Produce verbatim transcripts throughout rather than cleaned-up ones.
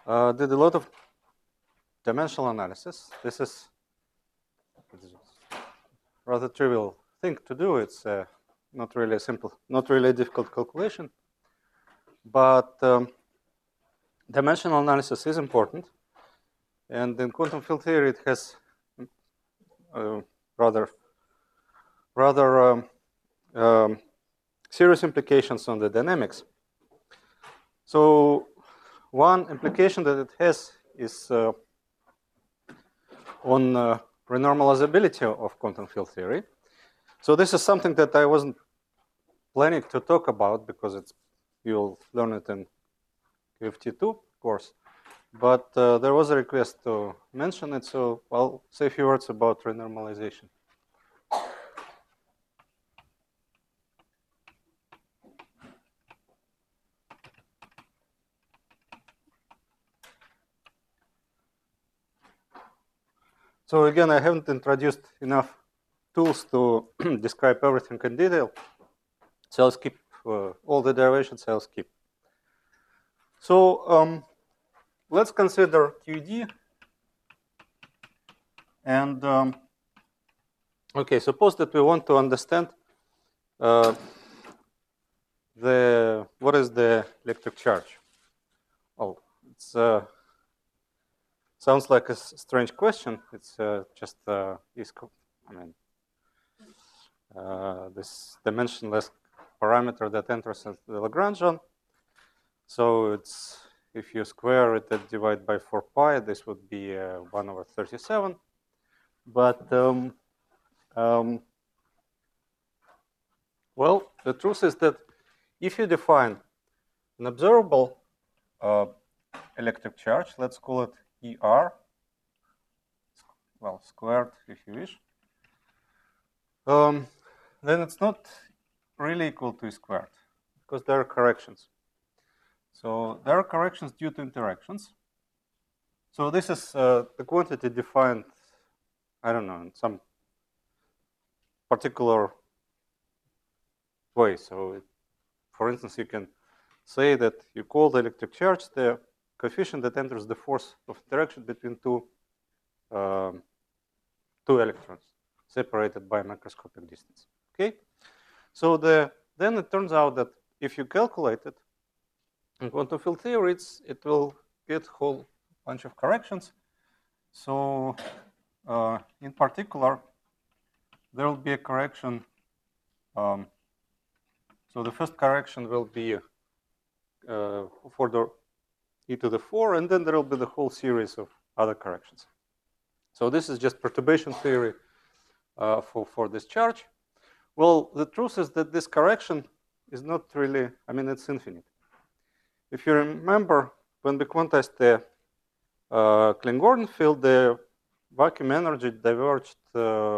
uh, did a lot of dimensional analysis. This is a rather trivial thing to do. It's uh, not really a simple, not really a difficult calculation. But um, dimensional analysis is important. And in quantum field theory, it has uh, rather, rather um, um, serious implications on the dynamics. So one implication that it has is uh, on uh, renormalizability of quantum field theory. So this is something that I wasn't planning to talk about because it's you'll learn it in Q F T two course. But uh, there was a request to mention it, so I'll say a few words about renormalization. So again, I haven't introduced enough tools to describe everything in detail. So I'll skip uh, all the derivations, I'll skip. So um, let's consider Q D. And um, okay, suppose that we want to understand uh, the what is the electric charge. Oh, it's uh, sounds like a strange question. It's uh, just uh, is I mean uh, this dimensionless parameter that enters into the Lagrangian. So it's if you square it and divide by four pi, this would be uh, one over thirty-seven. But um, um, well, the truth is that if you define an observable uh, electric charge, let's call it E R, well, squared if you wish, um, then it's not really equal to E squared because there are corrections. So there are corrections due to interactions. So this is uh, the quantity defined, I don't know, in some particular way. So it, for instance, you can say that you call the electric charge the coefficient that enters the force of interaction between two um, two electrons separated by a macroscopic distance. Okay, so the then it turns out that if you calculate it in quantum field theory, it's, it will get a whole bunch of corrections. So uh, in particular, there will be a correction. Um, so the first correction will be uh, for the e to the four, and then there will be the whole series of other corrections. So this is just perturbation theory uh, for, for this charge. Well, the truth is that this correction is not really, I mean, it's infinite. If you remember, when we quantized the uh, Klein-Gordon field, the vacuum energy diverged uh,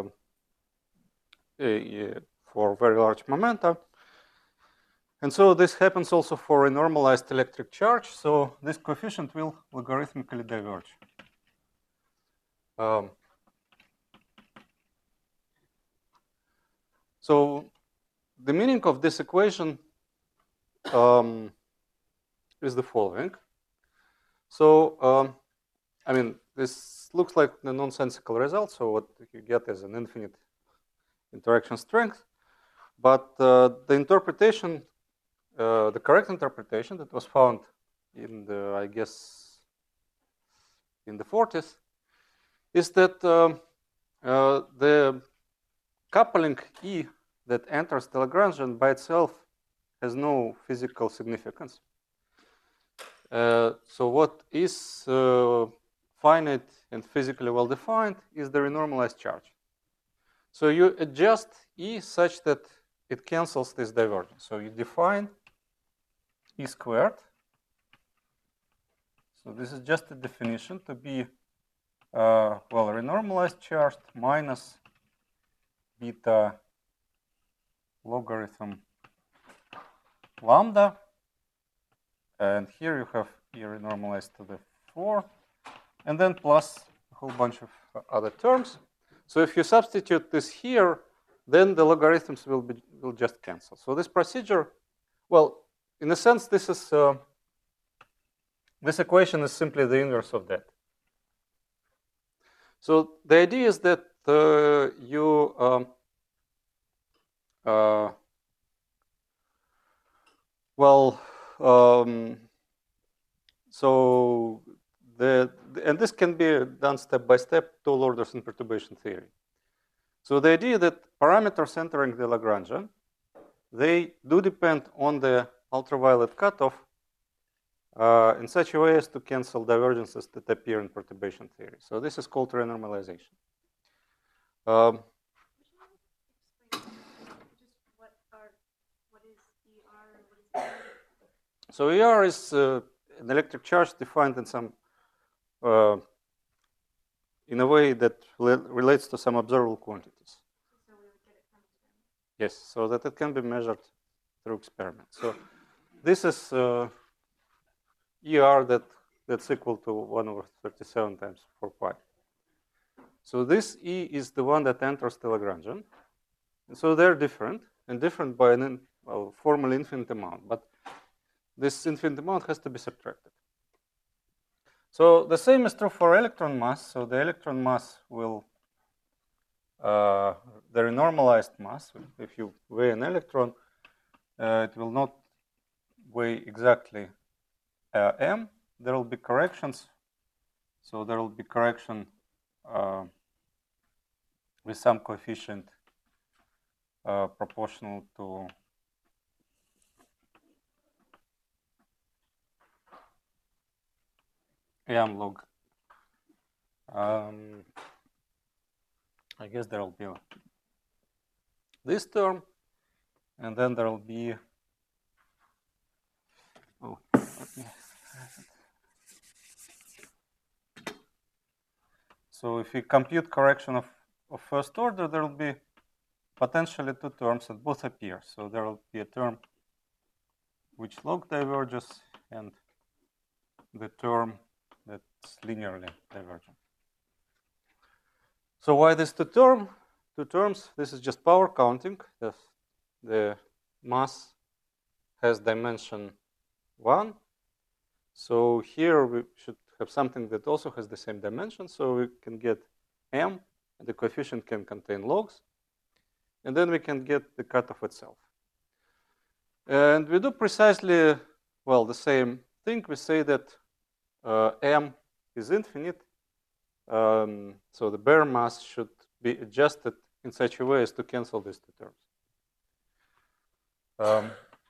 for very large momenta. And so this happens also for a normalized electric charge. So this coefficient will logarithmically diverge. Um, so the meaning of this equation um, is the following. So, um, I mean, this looks like a nonsensical result. So what you get is an infinite interaction strength. But uh, the interpretation, uh, the correct interpretation that was found in the, I guess, in the forties, is that um, uh, the coupling E that enters the Lagrangian by itself has no physical significance. Uh, so what is uh, finite and physically well defined is the renormalized charge. So you adjust E such that it cancels this divergence. So you define E squared. So this is just a definition to be Uh, well, renormalized charge minus beta logarithm lambda. And here you have E renormalized to the four. And then plus a whole bunch of other terms. So if you substitute this here, then the logarithms will, be, will just cancel. So this procedure, well, in a sense, this is uh, this equation is simply the inverse of that. So the idea is that uh, you um, uh, well, um, so the and this can be done step by step to all orders in perturbation theory. So the idea that parameters entering the Lagrangian, they do depend on the ultraviolet cutoff uh, in such a way as to cancel divergences that appear in perturbation theory. So this is called renormalization. Um, so E R is uh, an electric charge defined in some uh, in a way that relates to some observable quantities. So we would get it from experiment. Yes, so that it can be measured through experiments. So this is uh, E R that, that's equal to one over thirty-seven times four pi. So this E is the one that enters the Lagrangian. And so they're different, and different by an well, formal infinite amount. But this infinite amount has to be subtracted. So the same is true for electron mass. So the electron mass will, uh, the renormalized mass, if you weigh an electron, uh, it will not weigh exactly uh, m. There will be corrections. So there will be correction uh, with some coefficient uh, proportional to m log. Um, I guess there will be this term, and then there will be. Oh, let me. So if we compute correction of, of first order, there will be potentially two terms that both appear. So there will be a term which log diverges and the term that's linearly divergent. So why this two term? Two terms. This is just power counting. The, the mass has dimension one. So here we should have something that also has the same dimension. So we can get m, and the coefficient can contain logs. And then we can get the cutoff itself. And we do precisely, well, the same thing. We say that uh, m is infinite. Um, so the bare mass should be adjusted in such a way as to cancel these two terms. Um,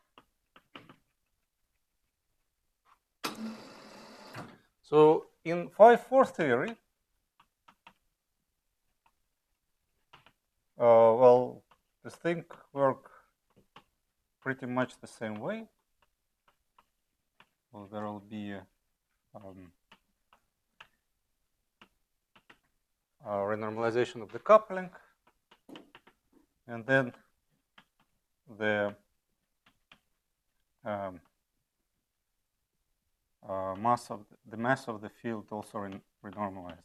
so in five four theory, uh, well, this thing works pretty much the same way. Well, there will be a, um, a renormalization of the coupling, and then the um, uh, mass of the, the mass of the field also re renormalizes.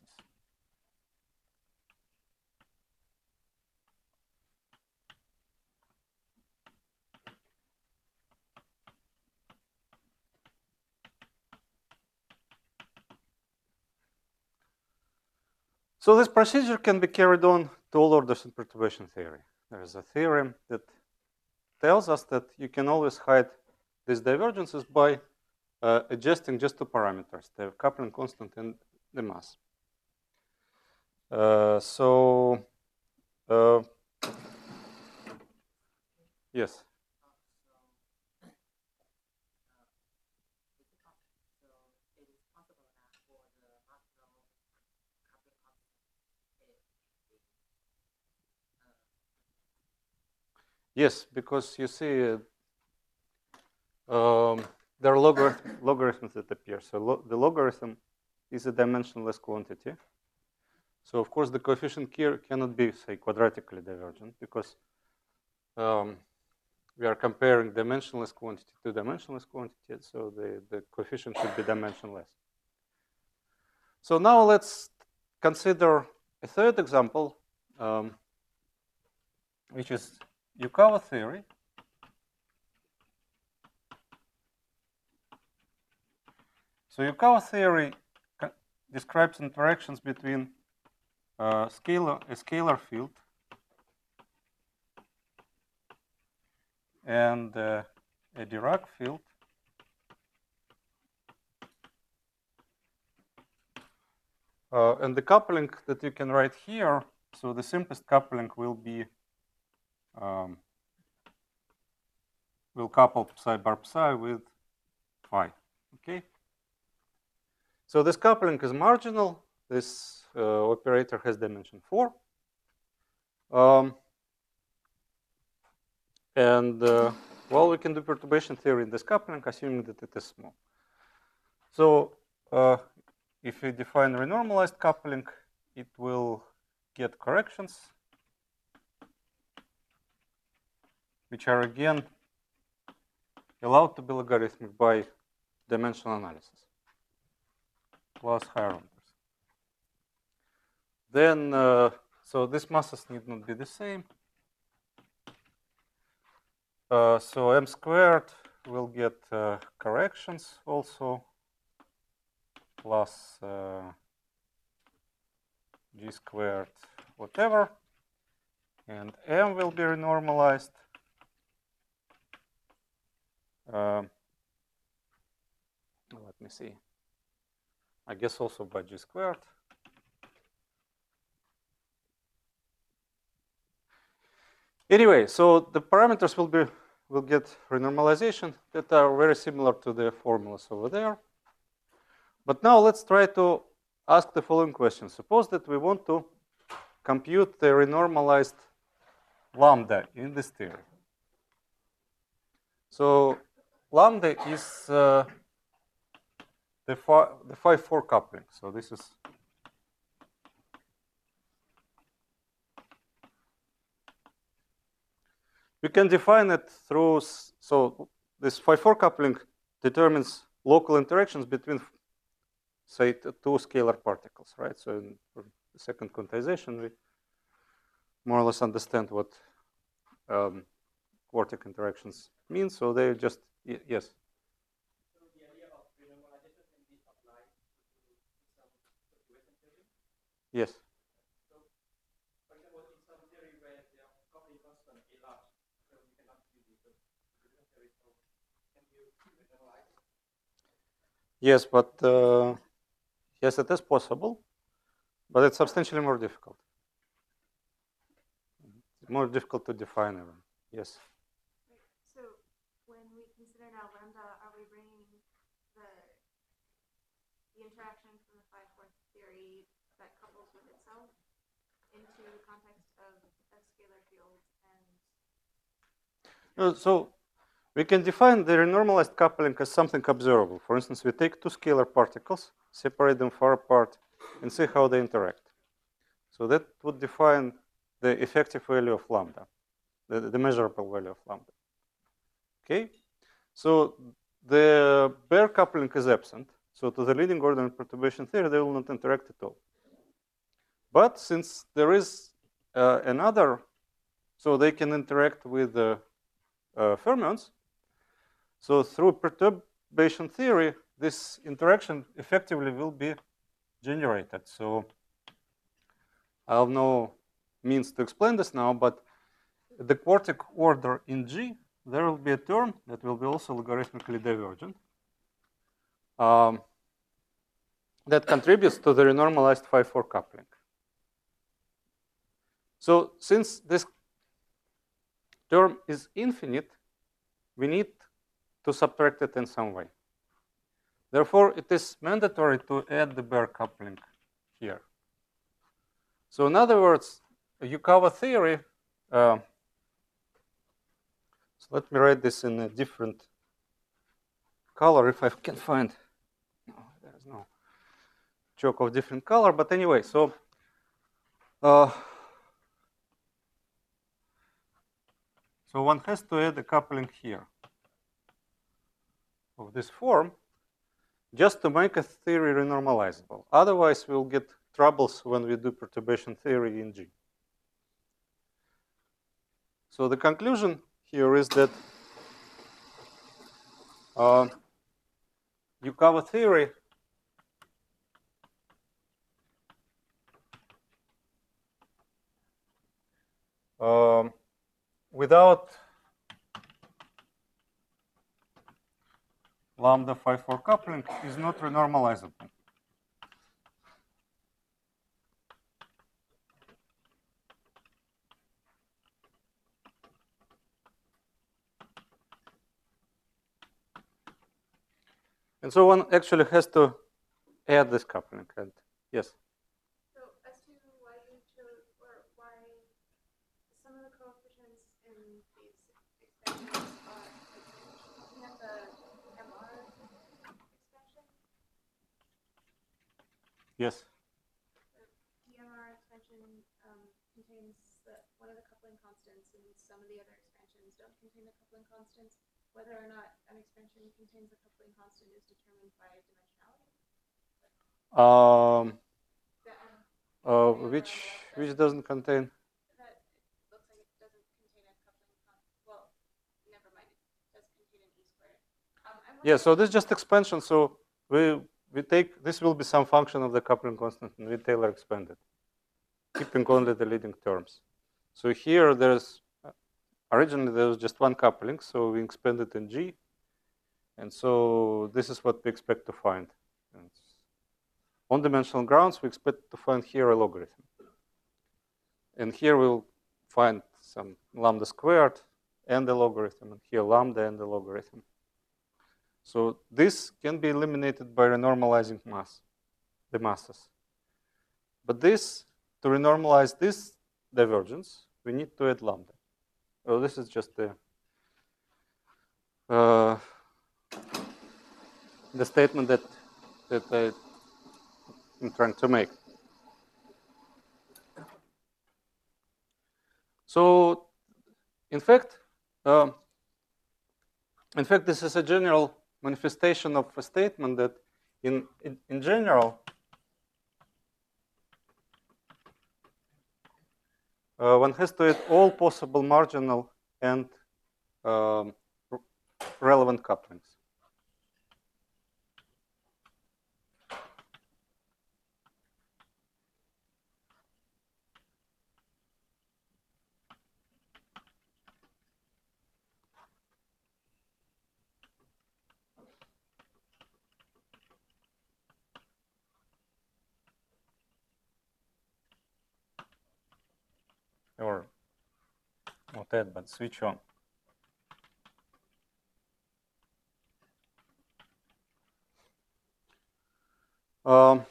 So this procedure can be carried on to all orders in perturbation theory. There is a theorem that tells us that you can always hide these divergences by uh, adjusting just two parameters, the coupling constant and the mass. Uh, so, uh, yes. Yes, because you see, uh, um, there are logarithm, logarithms that appear. So lo the logarithm is a dimensionless quantity. So of course the coefficient here cannot be, say, quadratically divergent because um, we are comparing dimensionless quantity to dimensionless quantity. So the, the coefficient should be dimensionless. So now let's consider a third example, um, which is Yukawa theory. So Yukawa theory describes interactions between uh, scalar, a scalar field and uh, a Dirac field uh, and the coupling that you can write here, so the simplest coupling will be um, will couple psi bar psi with phi. Okay. So this coupling is marginal. This uh, operator has dimension four. Um, and uh, well, we can do perturbation theory in this coupling, assuming that it is small. So uh, if we define renormalized coupling, it will get corrections, which are again allowed to be logarithmic by dimensional analysis, plus higher orders. Then, uh, so these masses need not be the same. Uh, so m squared will get uh, corrections also, plus uh, g squared whatever, and m will be renormalized. Uh, let me see. I guess also by g squared. Anyway, so the parameters will be will get renormalization that are very similar to the formulas over there. But now let's try to ask the following question. Suppose that we want to compute the renormalized lambda in this theory. So lambda is uh, the phi, the phi four coupling. So this is we can define it through, so this phi four coupling determines local interactions between, say, two scalar particles, right? So in the second quantization, we more or less understand what um, quartic interactions mean. So they just, yes? So the idea of renormalization can be applied to some perturbation theory? Yes. So, for example, in some theory where the coupling constant is large, so you cannot use the perturbation theory, so can you renormalize? Yes, but uh, yes, it is possible, but it's substantially more difficult. It's more difficult to define even. Yes. Right. So when we consider now lambda, are we bringing the the interaction from the phi four theory that couples with itself into the context of a scalar field and? Uh, so we can define the renormalized coupling as something observable. For instance, we take two scalar particles, separate them far apart, and see how they interact. So that would define the effective value of lambda, the, the measurable value of lambda. Okay? So the bare coupling is absent. So to the leading order in perturbation theory, they will not interact at all. But since there is uh, another, so they can interact with the uh, fermions. So through perturbation theory, this interaction effectively will be generated. So I have no means to explain this now, but the quartic order in G, there will be a term that will be also logarithmically divergent um, that contributes to the renormalized phi four coupling. So since this term is infinite, we need to subtract it in some way. Therefore, it is mandatory to add the bare coupling here. So in other words, Yukawa theory, uh, so let me write this in a different color if I can find, no, there's no chalk of different color, but anyway, so uh, so one has to add a coupling here of this form just to make a theory renormalizable. Otherwise, we'll get troubles when we do perturbation theory in G. So the conclusion here is that uh, Yukawa theory um, without lambda phi four coupling is not renormalizable. And so one actually has to add this coupling. And yes? So as to why you chose, or why some of the coefficients in these expansions are, like, looking at the M R expansion, Yes. the D M R expansion um, contains the, one of the coupling constants, and some of the other expansions don't contain the coupling constants. Whether or not an expansion contains a coupling constant is determined by dimensionality. Um, The M, uh, which which doesn't contain? that looks like it doesn't contain a coupling constant. Well, never mind. It does contain an E squared. Um, I'm Yeah, so wondering- this is just expansion. So we we take this will be some function of the coupling constant, and we Taylor expand it, keeping only the leading terms. So here there's originally there was just one coupling, so we expanded in G, and so this is what we expect to find. And on dimensional grounds, we expect to find here a logarithm, and here we'll find some lambda squared and the logarithm, and here lambda and the logarithm. So this can be eliminated by renormalizing mass, the masses. But this, to renormalize this divergence, we need to add lambda. Oh, this is just the uh, the statement that that I am trying to make. So, in fact, um, in fact, this is a general manifestation of a statement that, in in, in general, uh, one has to add all possible marginal and um, relevant couplings. Or not add, but switch on. Um,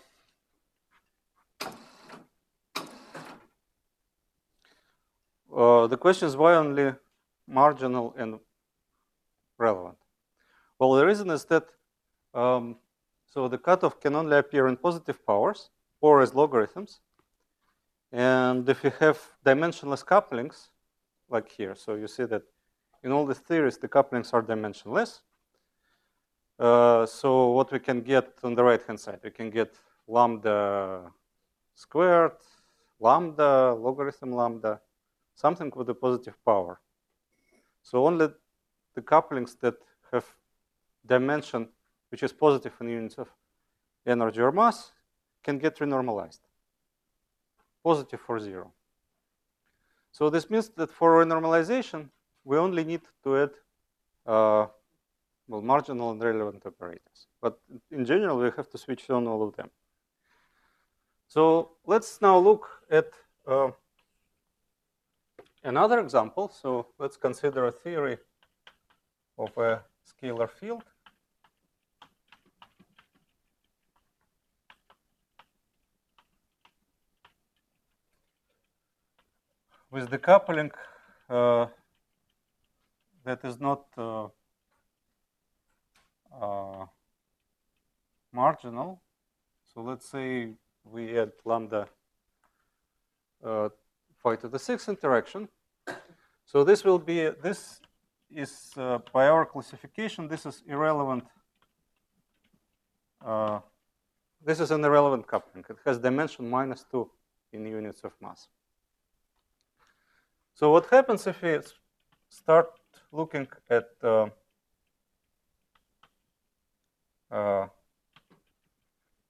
uh, the question is why only marginal and relevant? Well, the reason is that um, so the cutoff can only appear in positive powers or as logarithms. And if you have dimensionless couplings, like here, so you see that in all the theories, the couplings are dimensionless. Uh, so what we can get on the right-hand side, we can get lambda squared, lambda, logarithm lambda, something with a positive power. So only the couplings that have dimension which is positive in units of energy or mass can get renormalized, positive for zero. So this means that for renormalization, we only need to add uh, well, marginal and relevant operators. But in general, we have to switch on all of them. So let's now look at uh, another example. So let's consider a theory of a scalar field. With the coupling uh, that is not uh, uh, marginal. So let's say we add lambda uh, phi to the sixth interaction. So this will be, this is uh, by our classification, this is irrelevant. Uh, this is an irrelevant coupling. It has dimension minus two in units of mass. So what happens if we start looking at uh, uh,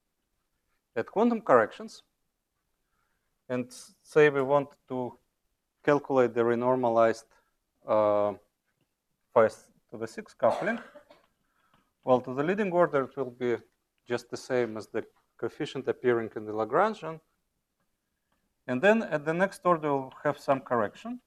at quantum corrections, and say we want to calculate the renormalized uh, five to the six coupling, well, to the leading order, it will be just the same as the coefficient appearing in the Lagrangian. And then at the next order, we'll have some correction.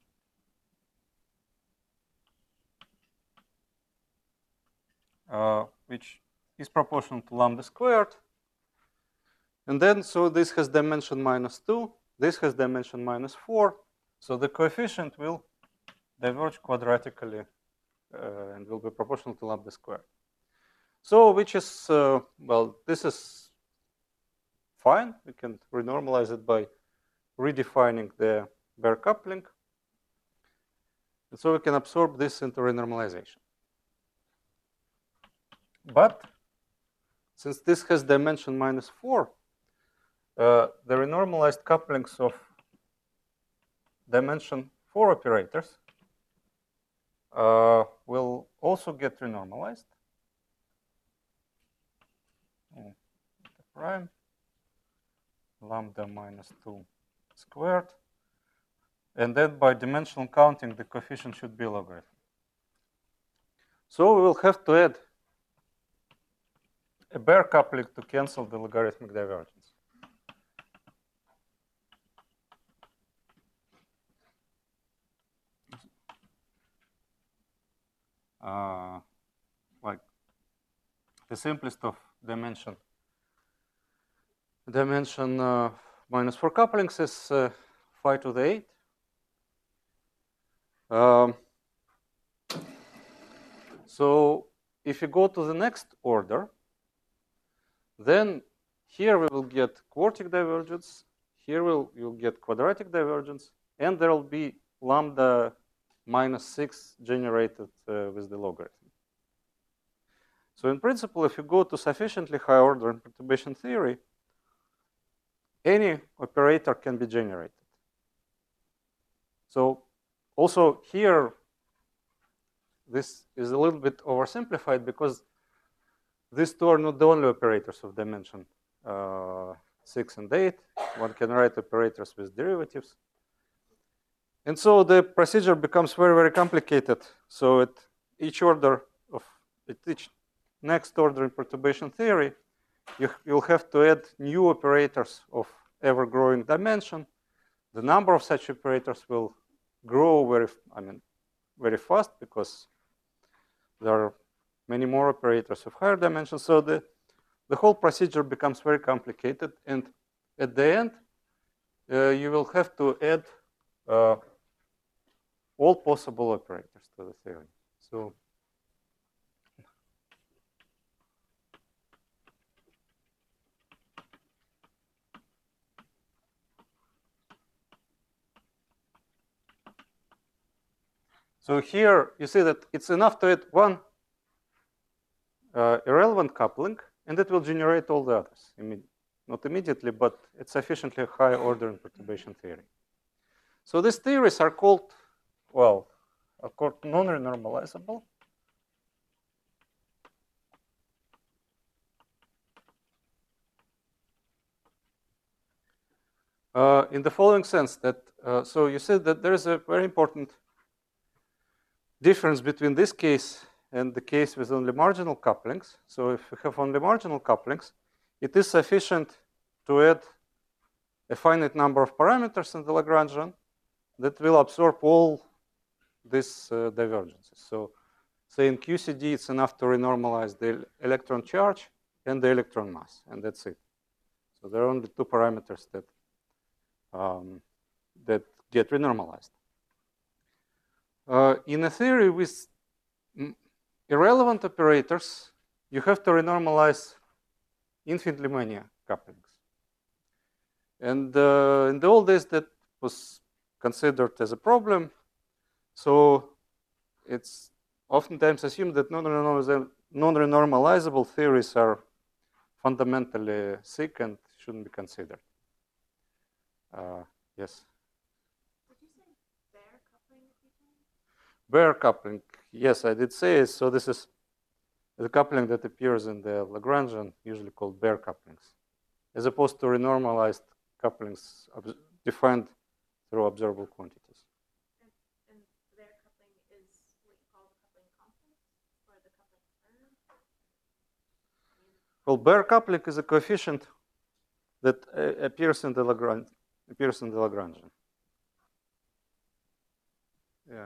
Uh, which is proportional to lambda squared. And then, so this has dimension minus two. This has dimension minus four. So the coefficient will diverge quadratically uh, and will be proportional to lambda squared. So which is, uh, well, this is fine. We can renormalize it by redefining the Baire coupling. And so we can absorb this into renormalization. But since this has dimension minus four, uh, the renormalized couplings of dimension four operators uh, will also get renormalized. Oh, prime lambda minus two squared. And then by dimensional counting, the coefficient should be logarithm. So we will have to add a Baire coupling to cancel the logarithmic divergence. Uh, like the simplest of dimension dimension uh, minus four couplings is uh, phi to the eight. Um, so if you go to the next order, then here we will get quartic divergence, here we'll, you'll get quadratic divergence, and there will be lambda minus six generated uh, with the logarithm. So in principle, if you go to sufficiently high order in perturbation theory, any operator can be generated. So also here, this is a little bit oversimplified because these two are not the only operators of dimension uh, six and eight. One can write operators with derivatives. And so the procedure becomes very, very complicated. So at each order of, at each next order in perturbation theory, you, you'll have to add new operators of ever-growing dimension. The number of such operators will grow very, I mean, very fast because there are many more operators of higher dimensions. So the, the whole procedure becomes very complicated. And at the end, uh, you will have to add uh, all possible operators to the theory. So So here you see that it's enough to add one uh, irrelevant coupling, and it will generate all the others. Imme not immediately, but at sufficiently high order in perturbation theory. So these theories are called, well, are called non-renormalizable. Uh, in the following sense that, uh, so you said that there is a very important difference between this case and the case with only marginal couplings. So if you have only marginal couplings, it is sufficient to add a finite number of parameters in the Lagrangian that will absorb all these uh, divergences. So say in Q C D, it's enough to renormalize the electron charge and the electron mass, and that's it. So there are only two parameters that, um, that get renormalized. Uh, in a theory with irrelevant operators, you have to renormalize infinitely many couplings. And uh, in the old days, that was considered as a problem. So it's oftentimes assumed that non-renormalizable theories are fundamentally sick and shouldn't be considered. Uh, yes? Baire coupling, yes, I did say it. So this is the coupling that appears in the Lagrangian, usually called Baire couplings, as opposed to renormalized couplings defined through observable quantities. Well, bare coupling is a coefficient that uh, appears in the Lagrange appears in the Lagrangian. Yeah.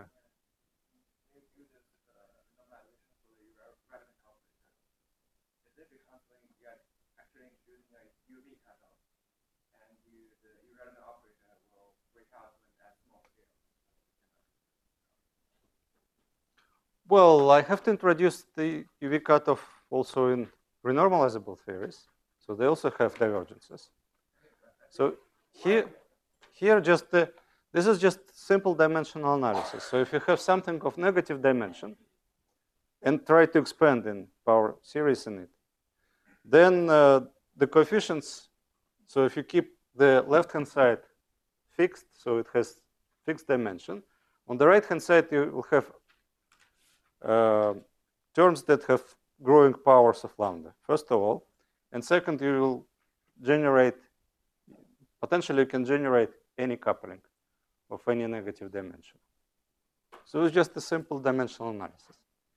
Well, I have to introduce the U V cutoff also in renormalizable theories. So they also have divergences. So here, here just the, this is just simple dimensional analysis. So if you have something of negative dimension and try to expand in power series in it, then uh, the coefficients, so if you keep the left-hand side fixed, so it has fixed dimension, on the right-hand side you will have uh, terms that have growing powers of lambda, first of all. And second, you will generate, potentially you can generate any coupling of any negative dimension. So it's just a simple dimensional analysis.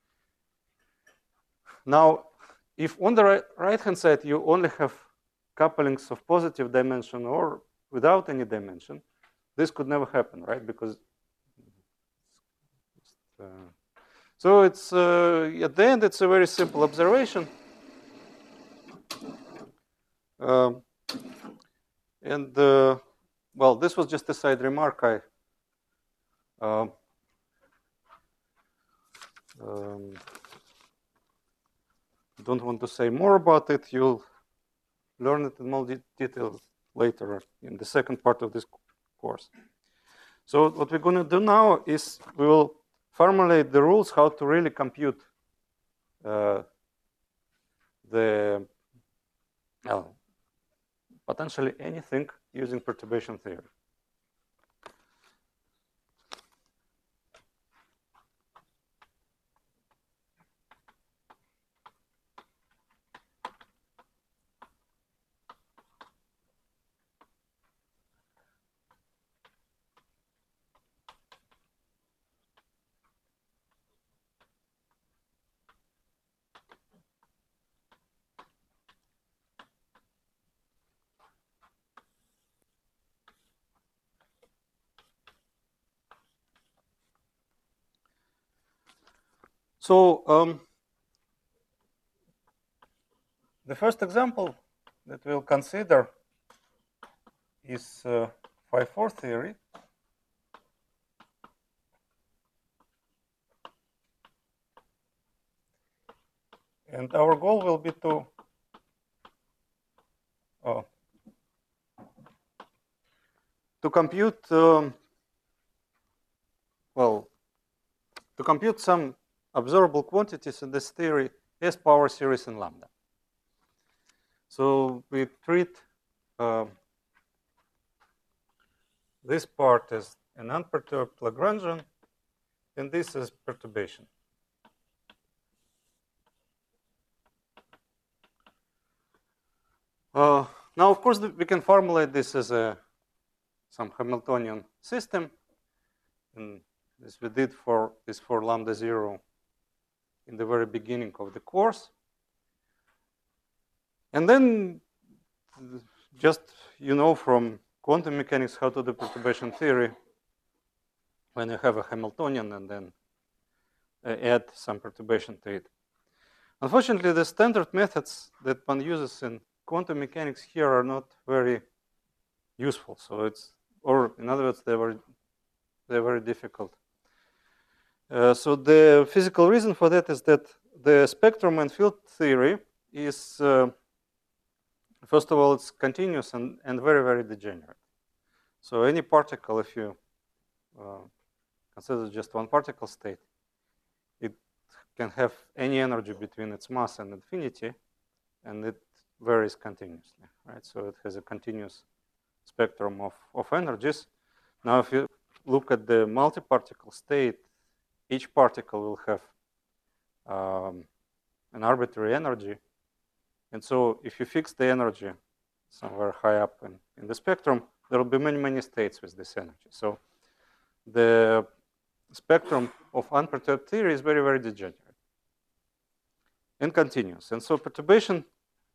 Now, if on the right, right-hand side you only have couplings of positive dimension or without any dimension, this could never happen, right? Because uh, so it's uh, at the end it's a very simple observation, um, and uh, well, this was just a side remark. I uh, um, don't want to say more about it. You'll learn it in more de detail later in the second part of this course. So what we're going to do now is we will formulate the rules how to really compute uh, the uh, potentially anything using perturbation theory. So um, the first example that we'll consider is uh, phi four theory. And our goal will be to oh, to compute um, well to compute some observable quantities in this theory as power series in lambda. So we treat uh, this part as an unperturbed Lagrangian, and this is perturbation. Uh, now, of course, we can formulate this as a some Hamiltonian system, and this we did for this for lambda zero in the very beginning of the course. And then just, you know, from quantum mechanics how to do perturbation theory when you have a Hamiltonian and then uh, add some perturbation to it. Unfortunately, the standard methods that one uses in quantum mechanics here are not very useful. So it's, or in other words, they were they're very difficult. Uh, so the physical reason for that is that the spectrum and field theory is, uh, first of all, it's continuous and, and very, very degenerate. So any particle, if you uh, consider just one particle state, it can have any energy between its mass and infinity, and it varies continuously, right? So it has a continuous spectrum of, of energies. Now, if you look at the multi-particle state, each particle will have um, an arbitrary energy. And so if you fix the energy somewhere high up in, in the spectrum, there will be many, many states with this energy. So the spectrum of unperturbed theory is very, very degenerate and continuous. And so perturbation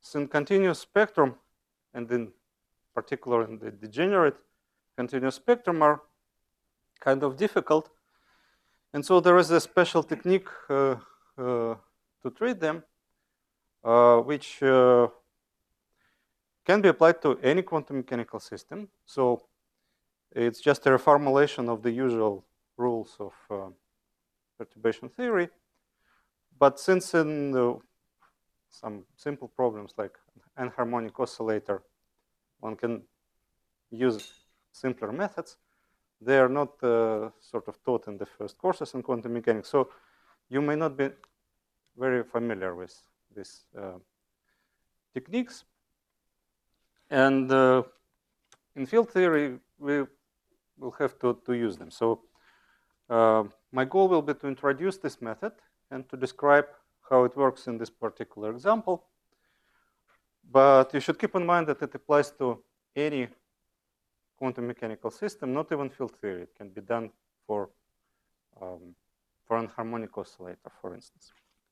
in continuous spectrum, and in particular in the degenerate continuous spectrum, are kind of difficult. And so there is a special technique uh, uh, to treat them, uh, which uh, can be applied to any quantum mechanical system. So it's just a reformulation of the usual rules of uh, perturbation theory. But since in the, some simple problems like an harmonic oscillator, one can use simpler methods, they are not uh, sort of taught in the first courses in quantum mechanics. So you may not be very familiar with these uh, techniques. And uh, in field theory, we will have to, to use them. So uh, my goal will be to introduce this method and to describe how it works in this particular example. But you should keep in mind that it applies to any quantum mechanical system, not even field theory. It can be done for, um, for an harmonic oscillator, for instance.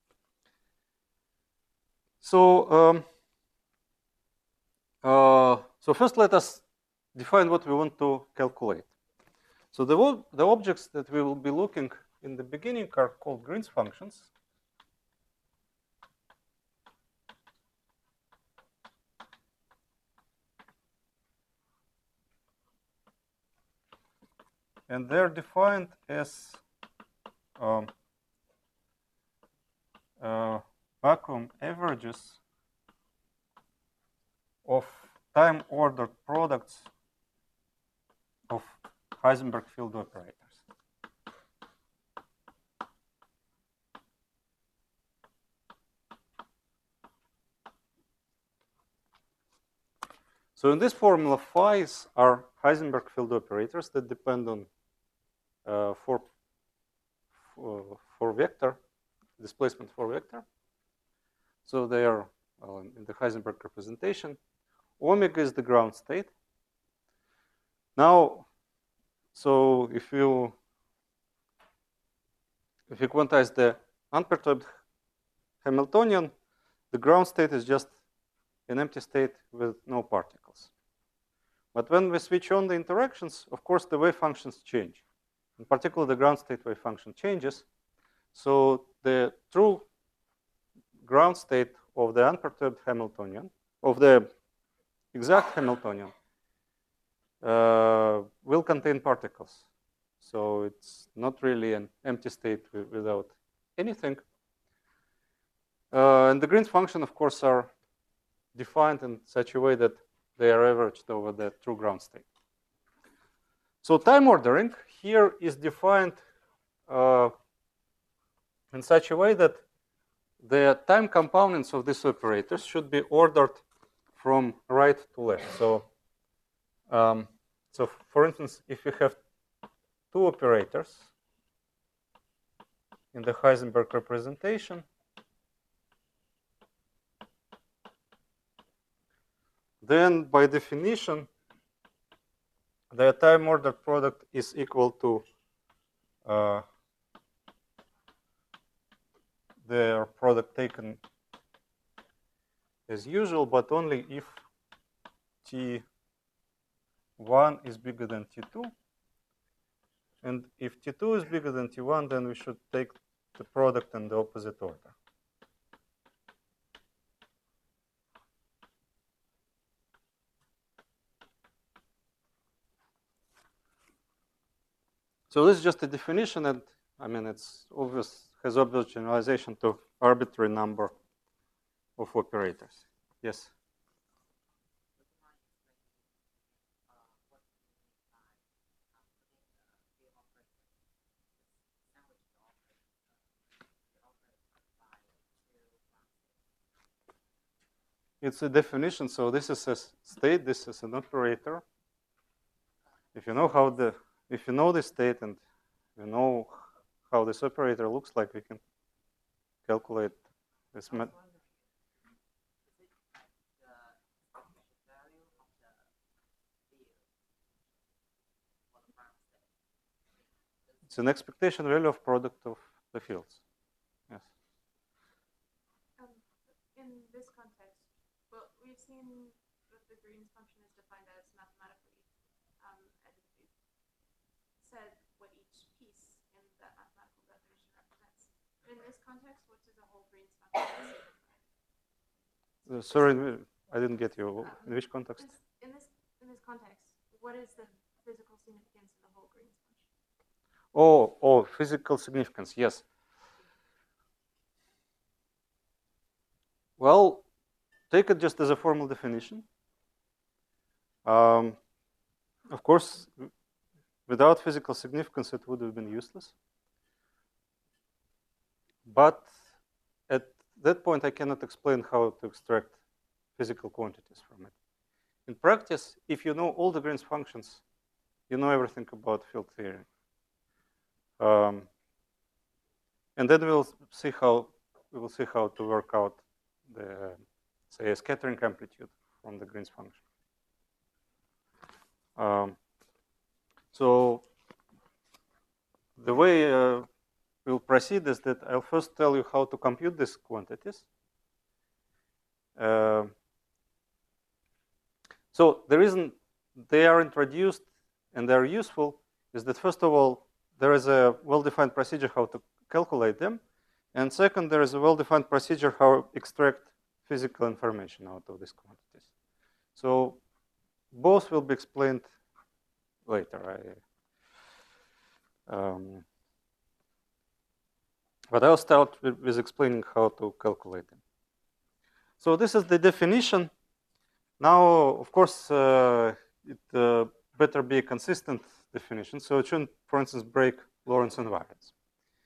So, um, uh, so first let us define what we want to calculate. So the, the objects that we will be looking in the beginning are called Green's functions. And they're defined as um, uh, vacuum averages of time-ordered products of Heisenberg field operators. So in this formula, phi's are Heisenberg field operators that depend on uh, four, four, four vector, displacement four vector. So they are well, in the Heisenberg representation. Omega is the ground state. Now, so if you if you quantize the unperturbed Hamiltonian, the ground state is just an empty state with no particles. But when we switch on the interactions, of course, the wave functions change. In particular, the ground state wave function changes. So the true ground state of the unperturbed Hamiltonian, of the exact Hamiltonian, uh, will contain particles. So it's not really an empty state without anything. Uh, and the Green's function, of course, are defined in such a way that they are averaged over the true ground state. So time ordering here is defined uh, in such a way that the time components of these operators should be ordered from right to left. So, um, so for instance, if you have two operators in the Heisenberg representation, then by definition, the time ordered product is equal to uh, their product taken as usual, but only if T one is bigger than T two. And if T two is bigger than T one, then we should take the product in the opposite order. So this is just a definition, and I mean, it's obvious, has obvious generalization to arbitrary number of operators. Yes? It's a definition, so this is a state, this is an operator. If you know how the, if you know the state and you know how this operator looks like, we can calculate this. It's an expectation value of product of the fields. Yes. Um, in this context, we've seen that the Green's function is defined as mathematically, um, as we've said what each piece in that mathematical definition represents. In this context, what does the whole Green's function signify? Uh, sorry, I didn't get you. In which context? In this in this context, what is the physical significance of the whole Green's function? Oh, oh, physical significance. Yes. Well, take it just as a formal definition. Um, of course, without physical significance, it would have been useless. But at that point, I cannot explain how to extract physical quantities from it. In practice, if you know all the Green's functions, you know everything about field theory. Um, and then we'll see how we will see how to work out the, say, a scattering amplitude from the Green's function. Um, so the way uh, we'll proceed is that I'll first tell you how to compute these quantities. Uh, so the reason they are introduced and they're useful is that, first of all, there is a well-defined procedure how to calculate them. And second, there is a well-defined procedure how to extract physical information out of these quantities. So both will be explained later. I, um, but I'll start with, with explaining how to calculate them. So this is the definition. Now, of course, uh, it uh, better be a consistent definition. So it shouldn't, for instance, break Lorentz invariance.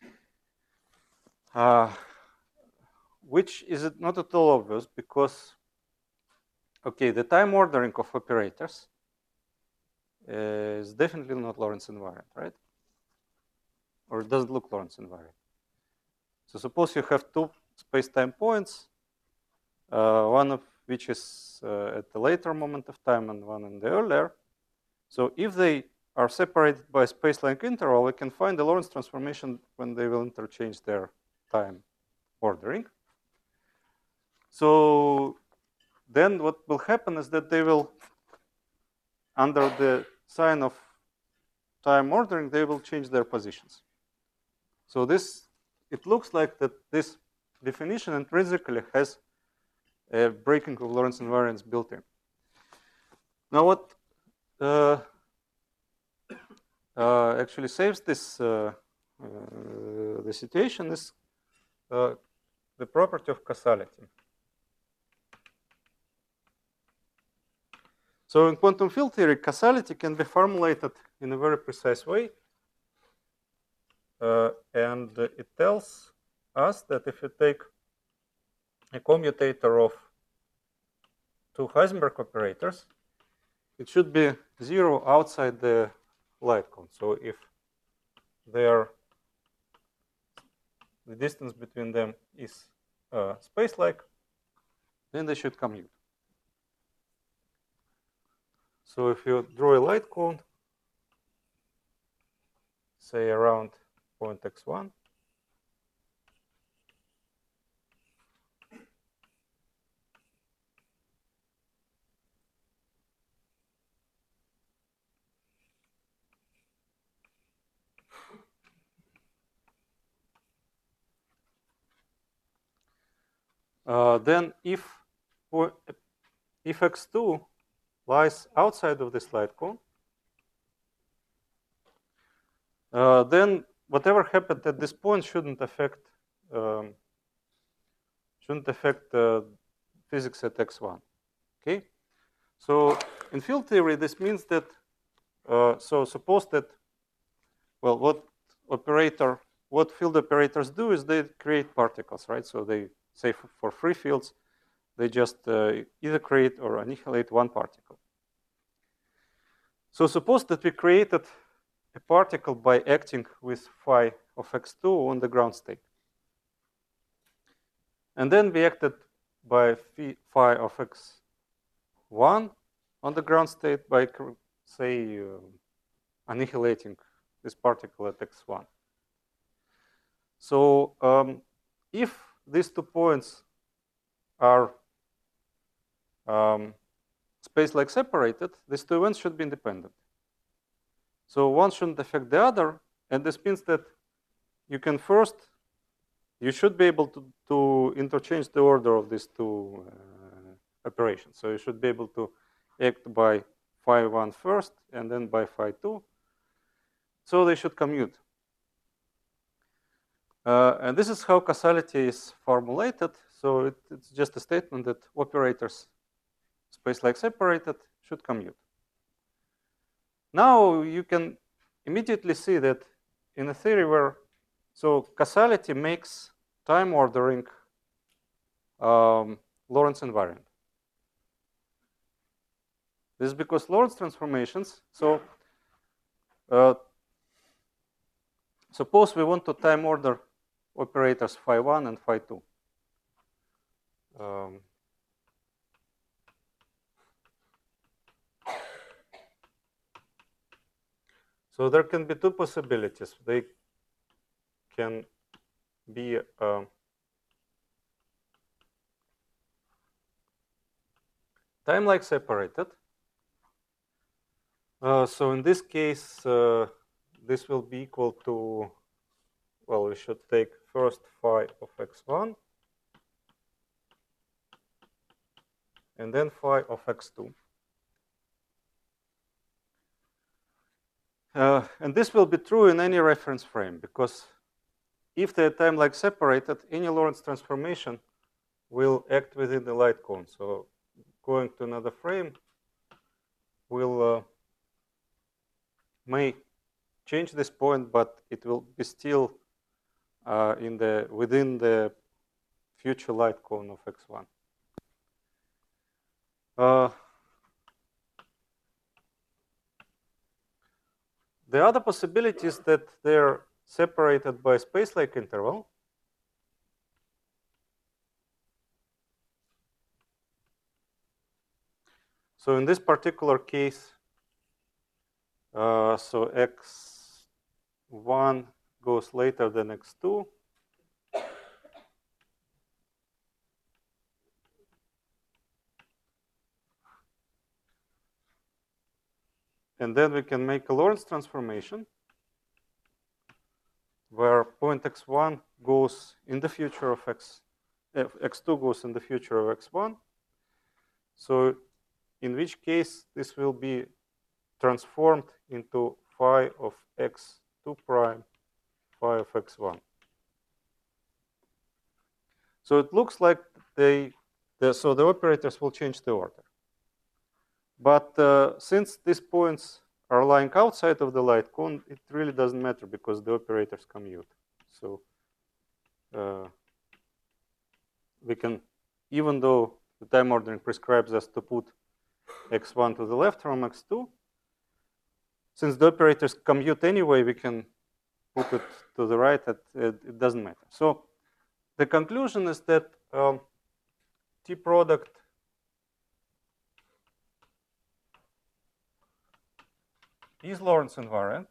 Uh, which is not at all obvious because, okay, the time ordering of operators is definitely not Lorentz invariant, right? Or it doesn't look Lorentz invariant. So suppose you have two space-time points, uh, one of which is uh, at the later moment of time and one in the earlier. So if they are separated by a space-like interval, we can find the Lorentz transformation when they will interchange their time ordering. So then what will happen is that they will, under the sign of time ordering, they will change their positions. So this, it looks like that this definition intrinsically has a breaking of Lorentz invariance built in. Now what uh, uh, actually saves this uh, uh, the situation is uh, the property of causality. So in quantum field theory, causality can be formulated in a very precise way. Uh, and uh, it tells us that if you take a commutator of two Heisenberg operators, it should be zero outside the light cone. So if they are, the distance between them is uh, space-like, then they should commute. So if you draw a light cone, say around point x one, uh, then if if x two lies outside of this light cone, uh, then whatever happened at this point shouldn't affect um, shouldn't affect uh, physics at x one. Okay, so in field theory, this means that uh, so suppose that well, what operator, what field operators do is they create particles, right? So they say for, for free fields, they just uh, either create or annihilate one particle. So suppose that we created a particle by acting with phi of x two on the ground state. And then we acted by phi of x one on the ground state by, say, uh, annihilating this particle at x one. So um, if these two points are um, space-like separated, these two events should be independent. So one shouldn't affect the other, and this means that you can first, you should be able to, to interchange the order of these two uh, operations. So you should be able to act by phi one first and then by phi two. So they should commute. Uh, and this is how causality is formulated. So it, it's just a statement that operators space-like separated should commute. Now you can immediately see that in a theory where, so causality makes time ordering um, Lorentz invariant. This is because Lorentz transformations, so uh, suppose we want to time order operators phi one and phi two. Um, so there can be two possibilities. They can be uh, time-like separated. Uh, so in this case, uh, this will be equal to, well, we should take first phi of x one and then phi of x two. Uh, and this will be true in any reference frame, because if they are time-like separated, any Lorentz transformation will act within the light cone. So going to another frame will uh, may change this point, but it will be still uh, in the within the future light cone of x one. Uh, the other possibility is that they're separated by a space-like interval. So in this particular case, uh, so x one goes later than x two. And then we can make a Lorentz transformation where point x one goes in the future of x, uh, x two goes in the future of x one. So in which case this will be transformed into phi of x two prime, phi of x one. So it looks like they, the, so the operators will change the order. But uh, since these points are lying outside of the light cone, it really doesn't matter because the operators commute. So uh, we can, even though the time ordering prescribes us to put x one to the left from x two, since the operators commute anyway, we can put it to the right. It, it doesn't matter. So the conclusion is that um, T product is Lorentz invariant.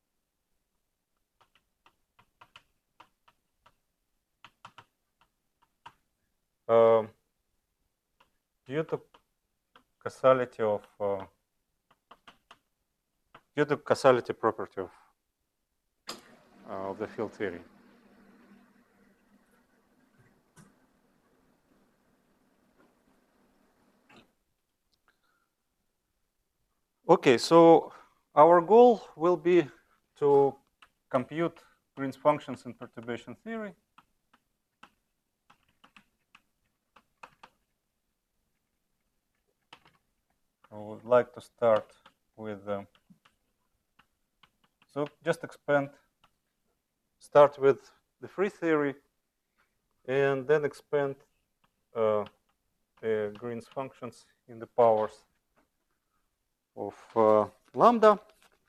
Um, due to causality of uh, due to causality property of uh, of the field theory. Okay, so our goal will be to compute Green's functions in perturbation theory. I would like to start with, uh, so just expand, start with the free theory, and then expand uh, uh, Green's functions in the powers of uh, lambda.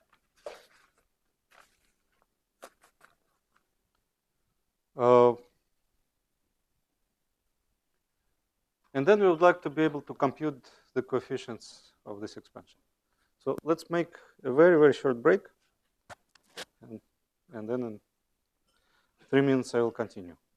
Uh, and then we would like to be able to compute the coefficients of this expansion. So let's make a very, very short break. And, and then in three minutes I will continue.